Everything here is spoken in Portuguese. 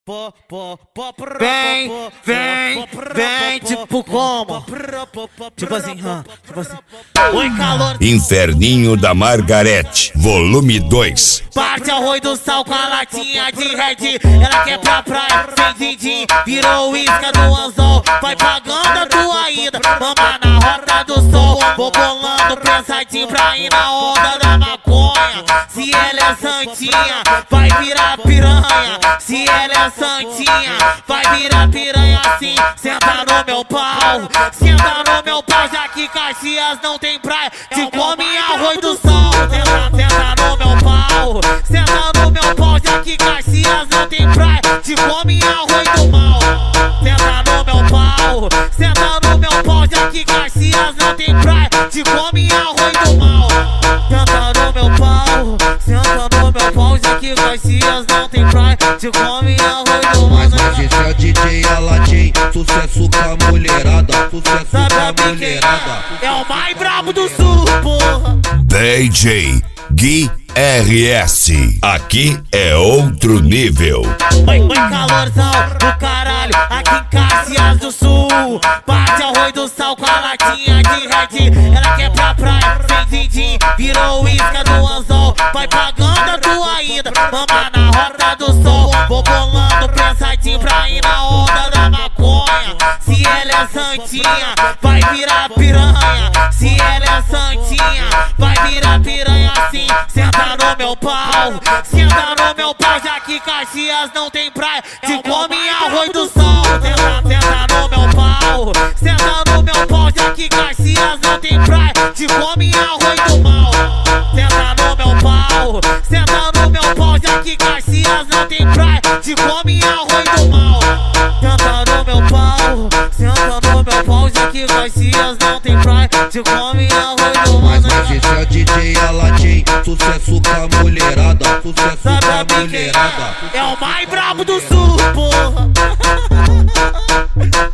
Vem, tipo como? Tipo assim, tipo assim. Oi, calor. Inferninho da Margarete, volume 2. Parte arroz do sal com a latinha de Red. Ela quer pra praia, sem din-din. Virou isca do anzol. Vai pagando a tua ida. Mama na rota do sol. Vou bolando pensadinho pra ir na onda da maconha. Se ela é santinha, vai virar piranha. Se ela é santinha, vai virar piranha assim. Senta no meu pau, senta no meu pau. Já que Caxias não tem praia, te come arroz do sol. Senta no meu pau, senta no meu pau. Já que Caxias não tem praia, te come arroz do mal. Senta no meu pau, senta no meu pau. Já que Caxias não tem praia, te come arroz do mal. Senta no meu pau, senta no meu pau. Já que Caxias não tem praia, te come arroz do mal. Mas esse é DJ Aladim, sucesso com a mulherada, sucesso com a mulherada. É o mais brabo do sul, porra. DJ Gui RS, aqui é outro nível. Oi, calorzão do caralho, aqui em Caxias do Sul. Bate arroz do sal com a latinha de Red. Ela quer pra praia, sem din-din. Virou isca do anzol. Vai pagando a tua ida. Mama na rota do sol. Vou bolando pensadinho pra ir na onda da maconha. Se ela é santinha, vai virar piranha. Se ela é santinha, vai virar piranha assim. Senta no meu pau, senta no meu pau. Já que Caxias não tem praia, te come arroz do sol. Senta no meu pau, senta no meu pau. Já que Caxias não tem praia, te come arroz do mal. Senta no meu pau, senta no meu pau. Já que Caxias não tem praia, te come arroz do mal. Senta no meu pau, senta no meu pau. Já que Caxias não tem praia, te come arroz do mal. Mas esse é DJ Aladim, sucesso com a mulherada, sucesso com a mulherada. É o mais brabo do sul, porra.